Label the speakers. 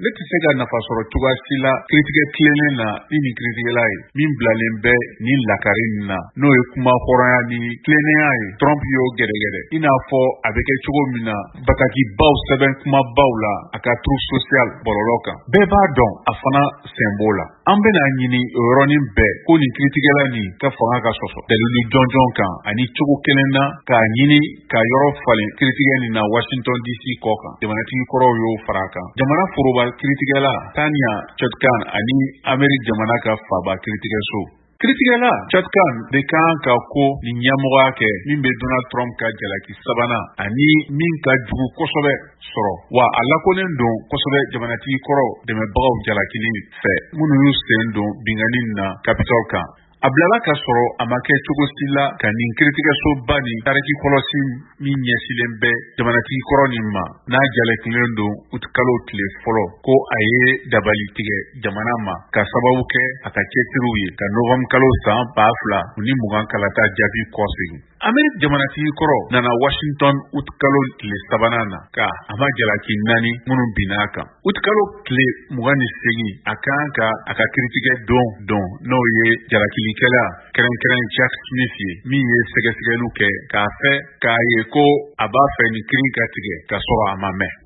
Speaker 1: ne tɛ se ka nafa sɔrɔ cogoya si la kiritigɛ tilenen na ni nin kiritigɛla ye min bilalen bɛ ni lakari nin na n'o ye kuma hɔrɔnya ni tilennenya ye. Trump y'o gɛrɛgɛrɛ i n'a fɔ a bɛ kɛ cogo min na batakibaw sɛbɛn kumabaw la a ka trou social bɔlɔlɔ kan. Bɛɛ b'a dɔn a fana sen b'o la. An bɛna ɲini o yɔrɔnin bɛɛ ko nin kiritigɛla nin ka fanga ka sɔsɔ dalilu jɔnjɔn kan ani cogo kelen na k'a ɲini ka yɔrɔ falen kiritigɛ nin na Washington DC kɔ kan. Jamanatigi kɔrɔw y'o fara kan. Jamana foroba kiritigɛla Tanya Chutkan ani Amerika jamana ka faba kiritigɛso. Kiritigɛla Chutkan de kan ka ko ni ɲɛmɔgɔya kɛ min bɛ Donald Trump ka jalaki sabanan ani min ka jugu kosɛbɛ sɔrɔ wa a lakonen don kosɛbɛ jamanatigi kɔrɔ dɛmɛbagaw jalakili fɛ minnu y'u sen don binganin na Capitol kan. A bilala ka sɔrɔ a ma kɛ cogo si la ka nin kiritigɛsoba ni tariki kɔlɔsi min ɲɛsilen bɛ jamanatigi kɔrɔ nin ma n'a jalakilen don ut kalo tile fɔlɔ ko a ye dabali tigɛ jamana ma ka sababu kɛ a ka cɛsiriw ye ka Novembre kalo san 2020 kalata jaabi kɔsegin. Amerika jamanatigi kɔrɔ nana Washington ut kalo tile sabanan na ka a ma jalaki 4 minnu binna kan. Ut kalo tile 28 a kan ka a ka kiritigɛ don n'o ye jalakilikɛla kɛrɛnkɛrɛn Jack Smith ye min ye sɛgɛsɛgɛliw kɛ k'a fɛ k'a ye ko a b'a fɛ ni kiiri ka tigɛ ka sɔrɔ a ma mɛn.